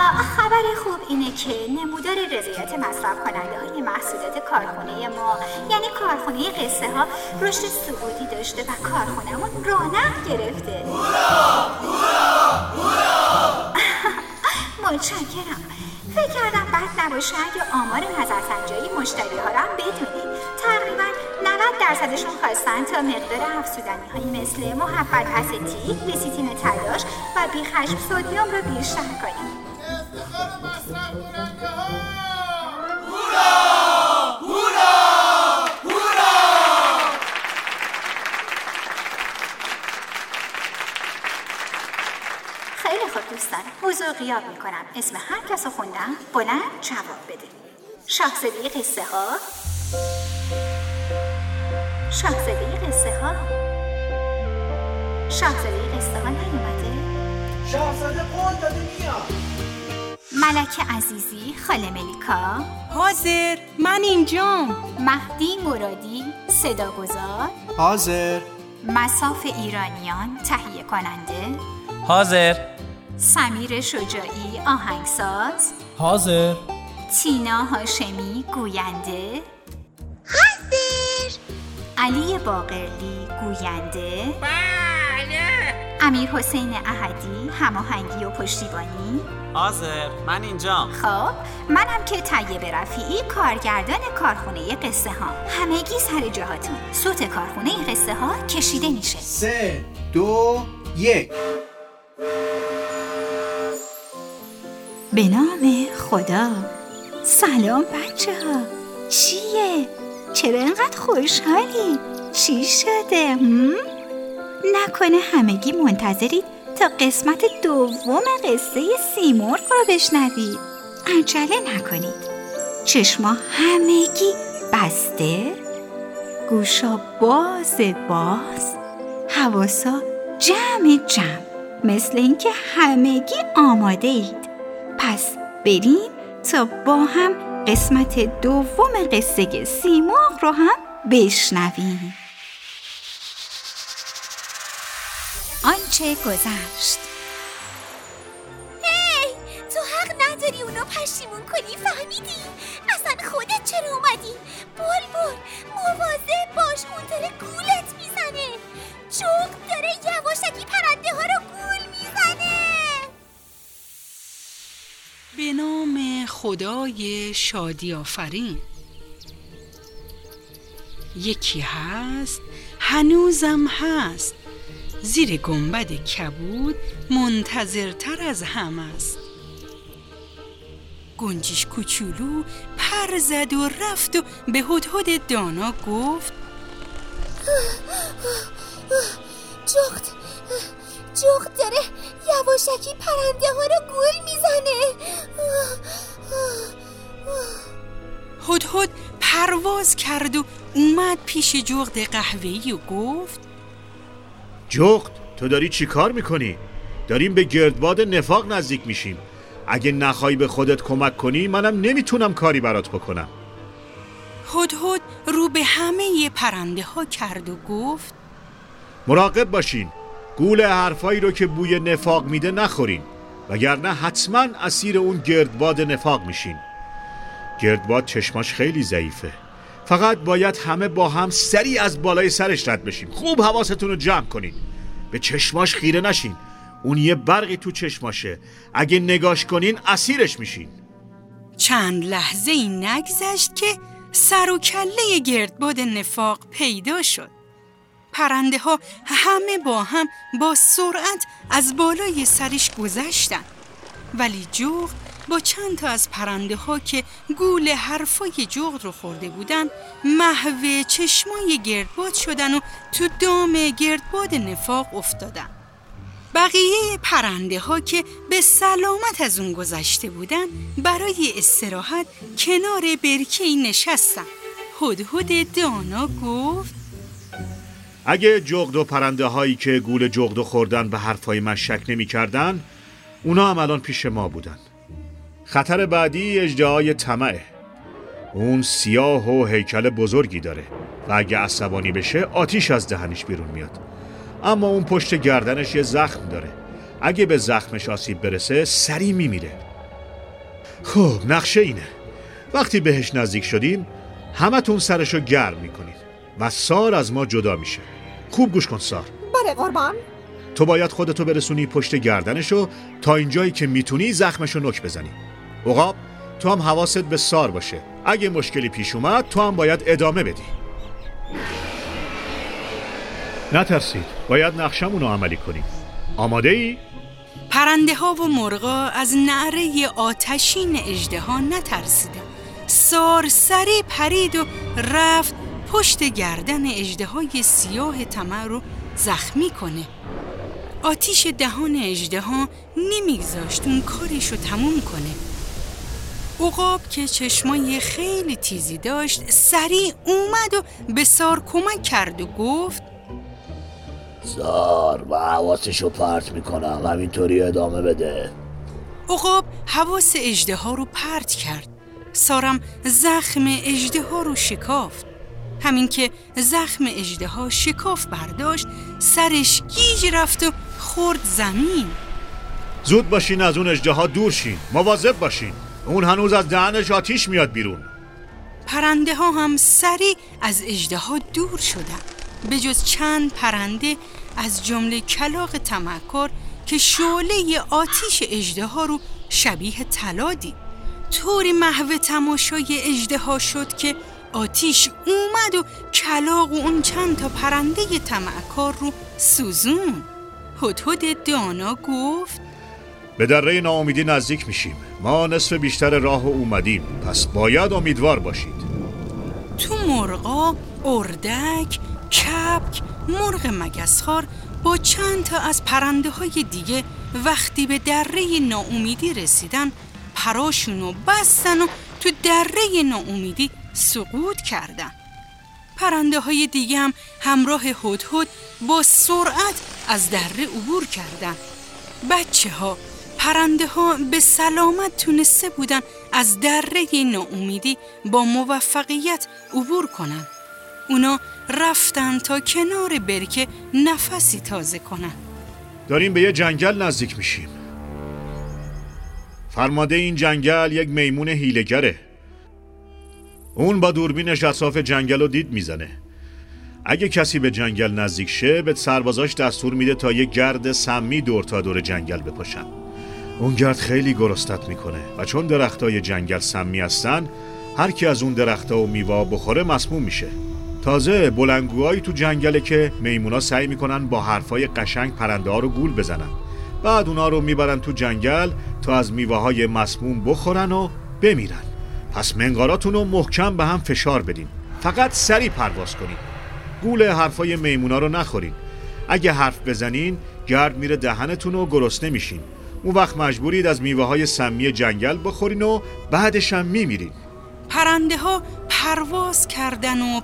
خبر خوب اینه که نمودار رضایت مصرف کننده های محصولات کارخونه ما، یعنی کارخونه قصه ها، رشد صعودی داشته و کارخونه‌مون رونق گرفته. متشکرم. فکر کردم بد نباشه اگه آمار نظرسنجی مشتری ها رو هم بدونید. تقریبا 90%شون خواستن تا مقدار افزودنی هایی مثل محبت اسیتیک، لیسیتین تلاش و بیخشم سدیم رو بیشتر کنیم. افتخار مصرف کننده ها! هورا! هورا! هورا! خیلی خوب دوستان، حضور غیاب میکنم. اسم هر کس رو خوندم بلند جواب بده. شاهزاده قصه ها، شاهزاده قصه ها، شاهزاده قصه ها نیومده؟ شاهزاده قول داده میاد. ملکه عزیزی، خاله ملیکا حاضر، من اینجام. مهدی مرادی، صداگذار حاضر. مصاف ایرانیان، تهیه کننده حاضر. سمیر شجاعی، آهنگساز حاضر. تینا هاشمی، گوینده حاضر. علی باقرلی، گوینده بله. امیر حسین احدی، هماهنگی و پشتیبانی حاضر. من اینجام. خب منم که طیب رفیعی، کارگردان کارخونه قصه ها. همگی سر جهاتون. صوت کارخونه قصه ها کشیده میشه. 3 2 1. به نام خدا. سلام بچه ها. چیه؟ چرا اینقدر خوشحالی؟ چی شده؟ نکنه همگی منتظرید تا قسمت دوم قصه سیمرغ رو بشنوید؟ عجله نکنید. چشما همگی بسته، گوشا باز، حواسا جمع، مثل اینکه همگی آماده اید. پس بریم تا با هم قسمت دوم قصه سیمرغ رو هم بشنویم. آنچه گذشت. هی، تو حق نداری اونو پشیمون کنی، فهمیدی؟ اصلا خودت چرا اومدی؟ بلبل مواظب باش، اون داره گولت میزنه. جغد داره یواشکی پرنده ها رو گول میزنه. به نام خدای شادی آفرین. یکی هست، هنوزم هست، زیر گنبد کبود منتظرتر از هم است. گنجیش کوچولو پر زد و رفت و به هدهد دانا گفت جغد داره یواشکی پرنده ها رو گول میزنه. هدهد پرواز کرد و اومد پیش جغد قهوه‌ای و گفت جغد، تو داری چی کار میکنی؟ داریم به گردباد نفاق نزدیک میشیم. اگه نخوای به خودت کمک کنی منم نمیتونم کاری برات بکنم. هدهد رو به همه پرنده ها کرد و گفت مراقب باشین، گول حرفایی رو که بوی نفاق میده نخورین، وگرنه حتما اسیر اون گردباد نفاق میشین. گردباد چشماش خیلی ضعیفه، فقط باید همه با هم سریع از بالای سرش رد بشیم. خوب حواستون رو جمع کنین، به چشماش خیره نشین. اون یه برقی تو چشماشه، اگه نگاش کنین اسیرش میشین. چند لحظه این نگذشت که سر و کله گردباد نفاق پیدا شد. پرنده ها همه با هم با سرعت از بالای سرش گذشتن، ولی جغد با چند تا از پرنده ها که گول حرفای جغد رو خورده بودن محو چشمای گردباد شدن و تو دام گردباد نفاق افتادن. بقیه پرنده ها که به سلامت از اون گذشته بودن برای استراحت کنار برکه‌ای نشستن. هدهد دانا گفت اگه جغد و پرنده هایی که گول جغد خوردن به حرفای من شک نمی کردن، اونا هم الان پیش ما بودن. خطر بعدی اژدهای طمعه. اون سیاه و هیکل بزرگی داره و اگه عصبانی بشه آتیش از دهنش بیرون میاد. اما اون پشت گردنش یه زخم داره. اگه به زخمش آسیب برسه سریع میمیره. خب نقشه اینه. وقتی بهش نزدیک شدیم همتون سرشو گرم میکنید و سار از ما جدا میشه. خوب گوش کن سار. بله قربان. تو باید خودتو برسونی پشت گردنشو تا اینجایی که میتونی زخمشو نوک بزنی. عقاب تو هم حواست به سار باشه. اگه مشکلی پیش اومد تو هم باید ادامه بدی. نترسید، باید نقشمونو عملی کنیم. آماده ای؟ پرنده ها و مرغا از نعره آتشین اژدها نترسیدن. سار سریع پرید و رفت پشت گردن اژدهای سیاه طمع رو زخمی کنه. آتیش دهان اژدها نمیگذاشت اون کارش رو تموم کنه. عقاب که چشمای خیلی تیزی داشت سریع اومد و به سار کمک کرد و گفت سار و حواسشو پرت میکنم، همینطوری ادامه بده. عقاب حواس اژدها رو پرت کرد. سارم زخم اژدها رو شکافت. همین که زخم اژدها شکاف برداشت سرش گیج رفت و خورد زمین. زود باشین از اون اژدها دور شین، مواظب باشین، اون هنوز از دهنش آتیش میاد بیرون. پرنده ها هم سریع از اژدها دور شدن، به جز چند پرنده از جمله کلاغ طمعکار که شعله آتیش اژدها رو شبیه طلا دید. طوری محو تماشای اژدها شد که آتیش اومد و کلاغ و اون چند تا پرنده طمعکار رو سوزون. هدهد دانا گفت به دره ناامیدی نزدیک میشیم. ما نصف بیشتر راه اومدیم، پس باید امیدوار باشید. تو مرغا، اردک، کبک، مرغ مگسخوار با چند تا از پرنده های دیگه وقتی به دره ناامیدی رسیدن پراشونو بستن و تو دره ناامیدی سقوط کردن. پرنده های دیگه هم همراه هدهد با سرعت از دره عبور کردن. بچه ها، پرنده ها به سلامت تونسته بودن از دره ناامیدی با موفقیت عبور کنن. اونا رفتن تا کنار برکه نفسی تازه کنن. داریم به یه جنگل نزدیک میشیم. فرمانده این جنگل یک میمون هیله‌گره. اون با دوربینش اطراف جنگل رو دید میزنه. اگه کسی به جنگل نزدیک شه به سربازاش دستور میده تا یک گرد سمی دور تا دور جنگل بپاشن. اون گرد خیلی گرسنت میکنه و چون درختای جنگل سمی هستن هر کی از اون درختا و میوه بخوره مسموم میشه. تازه بلندگوهایی تو جنگله که میمونا سعی میکنن با حرفای قشنگ پرنده ها رو گول بزنن. بعد اونا رو میبرن تو جنگل تا از میوه های مسموم بخورن و بمیرن. پس منقاراتون رو محکم به هم فشار بدین. فقط سریع پرواز کنین. گول حرفای میمونا رو نخورین. اگه حرف بزنین گرد میره دهنتون و گرسنه میشین. اون وقت مجبورید از میوه های سمی جنگل بخورین و بعدش هم میمیرین. پرنده ها پرواز کردن.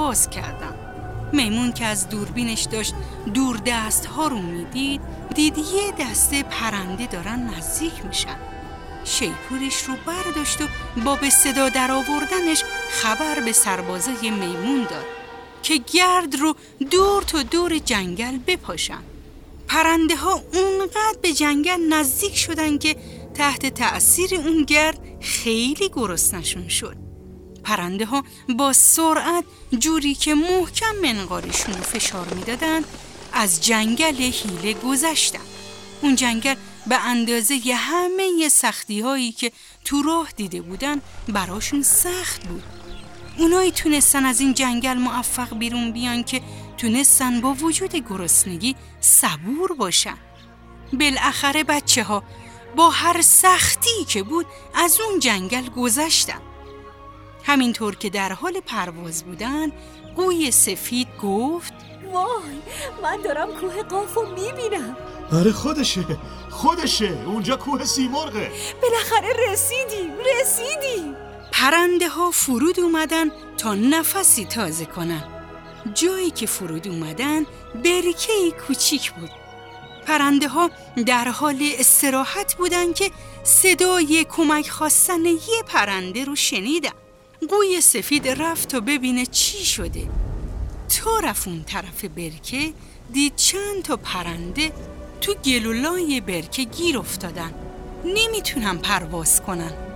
میمون که از دوربینش داشت دور دست ها رو میدید دید یه دسته پرنده دارن نزدیک میشن. شیپورش رو برداشت و با به صدا در آوردنش خبر به سربازای میمون داد که گرد رو دور تا دور جنگل بپاشن. پرنده ها اونقدر به جنگل نزدیک شدن که تحت تأثیر اون گرد خیلی گرسنشون شد. پرنده ها با سرعت جوری که محکم منقارشون رو فشار میدادن از جنگل هیله گذشتن. اون جنگل به اندازه همه سختی هایی که تو راه دیده بودن براشون سخت بود. اونایی تونستن از این جنگل موفق بیرون بیان که تونستن با وجود گرسنگی صبور باشن. بالاخره بچه ها با هر سختی که بود از اون جنگل گذشتن. همینطور که در حال پرواز بودن قوی سفید گفت وای من دارم کوه قافو میبینم. آره خودشه اونجا کوه سیمرغه. بالاخره رسیدیم. پرنده ها فرود اومدن تا نفسی تازه کنن. جایی که فرود اومدن برکه‌ای کوچیک بود. پرنده ها در حال استراحت بودن که صدای کمک خواستن یه پرنده رو شنیدن. قوی سفید رفت تا ببینه چی شده. تا رفت اون طرف برکه دید چند تا پرنده تو گلولای برکه گیر افتادن. نمیتونن پرواز کنن.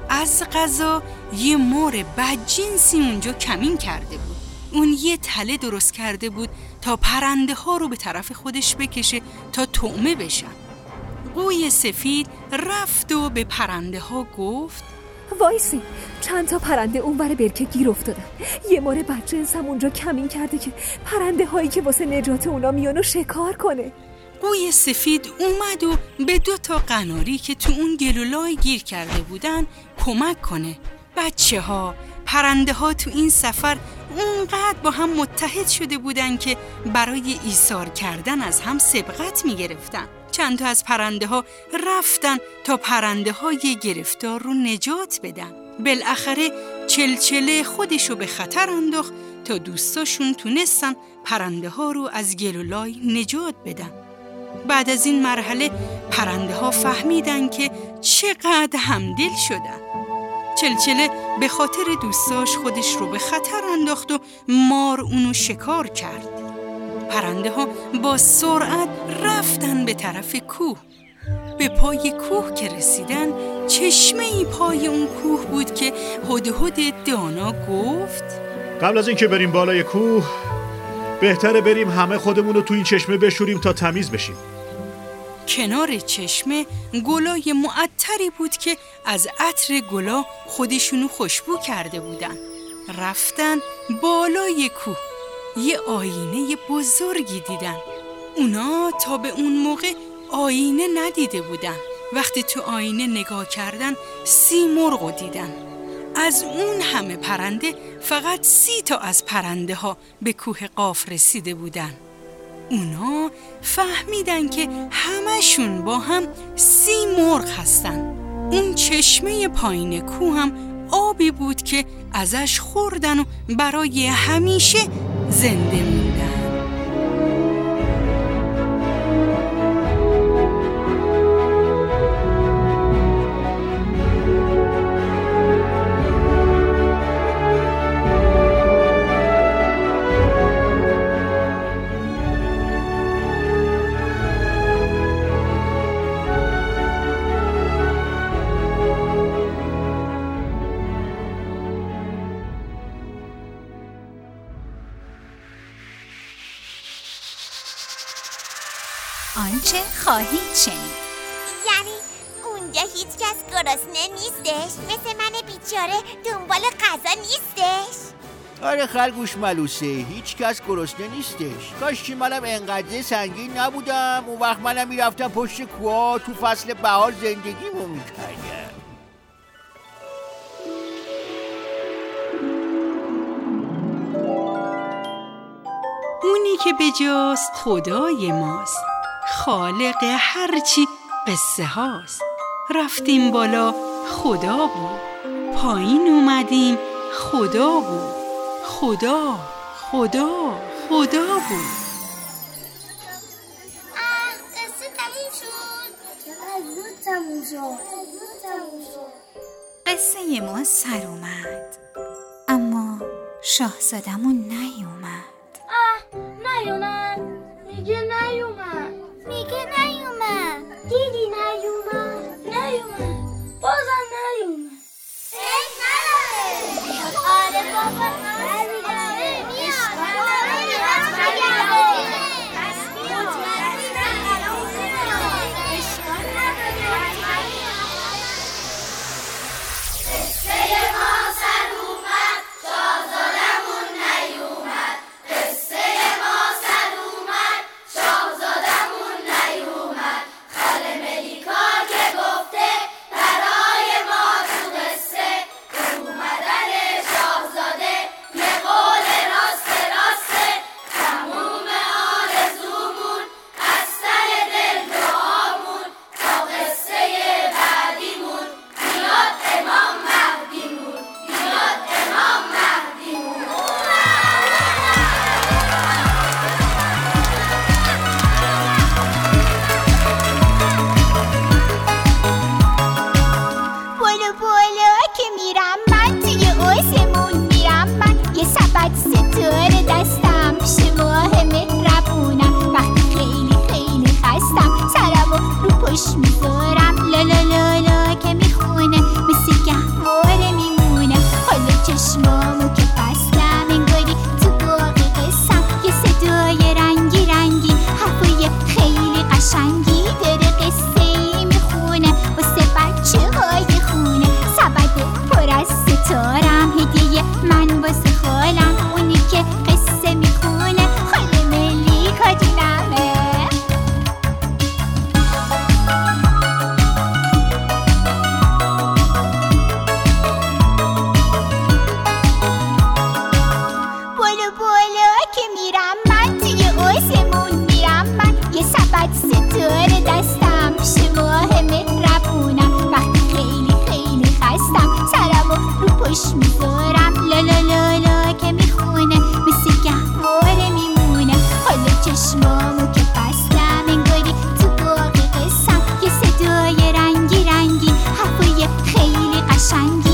از قضا یه مار بدجنسی اونجا کمین کرده بود. اون یه تله درست کرده بود تا پرنده ها رو به طرف خودش بکشه تا طعمه بشن. قوی سفید رفت و به پرنده ها گفت وایسی، چند تا پرنده اونور برکه گیر افتادن. یه مار بدجنسم اونجا کمین کرده که پرنده هایی که واسه نجات اونا میان و شکار کنه. قوی سفید اومد و به 2 تا قناری که تو اون گلولای گیر کرده بودن کمک کنه. بچه ها، پرنده ها تو این سفر اونقدر با هم متحد شده بودن که برای ایثار کردن از هم سبقت می گرفتن. چند تا از پرنده ها رفتن تا پرنده های گرفتار رو نجات بدن. بالاخره چلچله خودشو به خطر انداخت تا دوستاشون تونستن پرنده ها رو از گلولای نجات بدن. بعد از این مرحله پرنده ها فهمیدن که چقدر همدل شدن. چلچله به خاطر دوستاش خودش رو به خطر انداخت و مار اونو شکار کرد. پرنده ها با سرعت رفتن به طرف کوه. به پای کوه که رسیدن چشمه‌ای پای اون کوه بود که هدهد دانا گفت قبل از اینکه بریم بالای کوه بهتره بریم همه خودمون رو تو این چشمه بشوریم تا تمیز بشیم. کنار چشمه گلای معطری بود که از عطر گلا خودشونو خوشبو کرده بودن. رفتن بالای کوه. یه آینه بزرگی دیدن. اونا تا به اون موقع آینه ندیده بودن. وقتی تو آینه نگاه کردن 30 مرغ دیدن. از اون همه پرنده فقط 30 تا از پرنده ها به کوه قاف رسیده بودن. اونا فهمیدن که همشون با هم 30 مرغ هستن. اون چشمه پایین کوه هم آبی بود که ازش خوردن و برای همیشه زنده موندن. آنچه خواهید شنید. یعنی اونجا هیچ کس گرسنه نیستش؟ مثل من بیچاره دنبال غذا نیستش؟ آره خرگوش ملوسه، هیچ کس گرسنه نیستش. کاش که منم انقدر سنگین نبودم، اون وقت منم میرفتم پشت کوها تو فصل بهار زندگیمو میکردم. اونی که بجاست خدای ماست، خالق هرچی قصه هاست. رفتیم بالا خدا بود، پایین اومدیم خدا بود. خدا خدا خدا بود. قصه تموم شد. چقدر زود تموم شد. قصه ما سر اومد اما شاهزادمون نیومد. نیومد. میگه نیومد. دیدی نیومد. بازم نیومد. آره بابا میذارم لا لا لا لا که میخونه مثل گهواره. قشنگی.